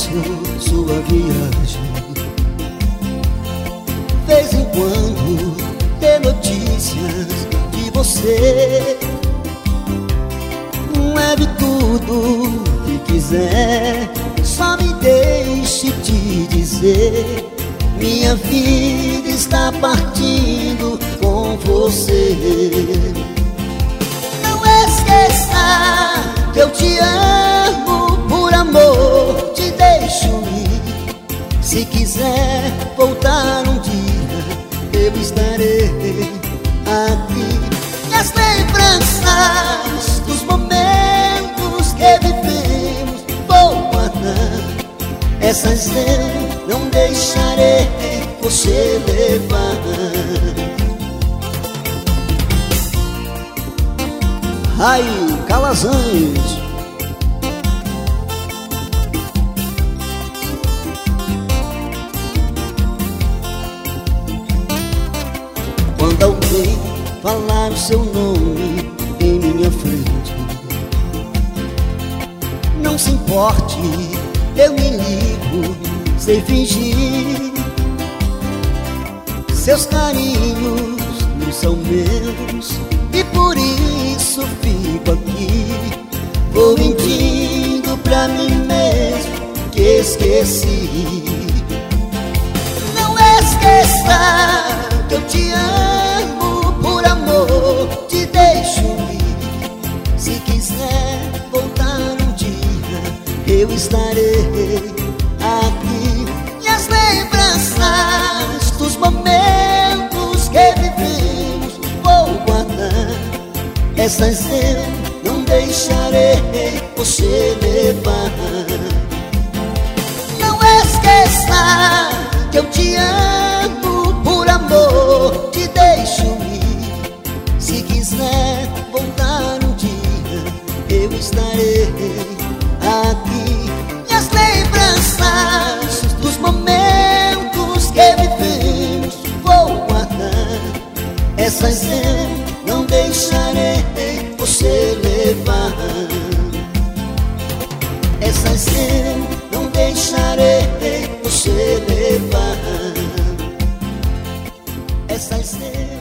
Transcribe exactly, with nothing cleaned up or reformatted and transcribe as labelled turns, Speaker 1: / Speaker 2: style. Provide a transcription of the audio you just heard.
Speaker 1: sua viagem. Vez em quando dê notícias de você. Leve tudo que quiser, só me deixe te dizer: minha vida está partindo com você. Não esqueça que eu te amo, por amor te deixo ir. Se quiser voltar um dia, eu estarei aqui. E as lembranças dos momentos que vivemos vou guardar. Essas eu não deixarei você levar. Ai, Calazans. Quando alguém falar o seu nome em minha frente, não se importe, eu me ligo sem fingir. Seus carinhos não são meus e por isso fico aqui. Vou mentindo pra mim mesmo que esqueci. Não esqueça que eu te amo, por amor te deixo ir. Se quiser voltar um dia, eu estarei aqui. E as lembranças dos momentos que vivemos vou guardar. Essas eu não deixarei você levar. Não esqueça que eu te amo, por amor te deixo ir. Se quiser voltar um dia, eu estarei aqui. E as lembranças dos momentos que vivemos vou guardar. Essas eu não deixarei você levar. Essas eu não deixarei você levar. Essas eu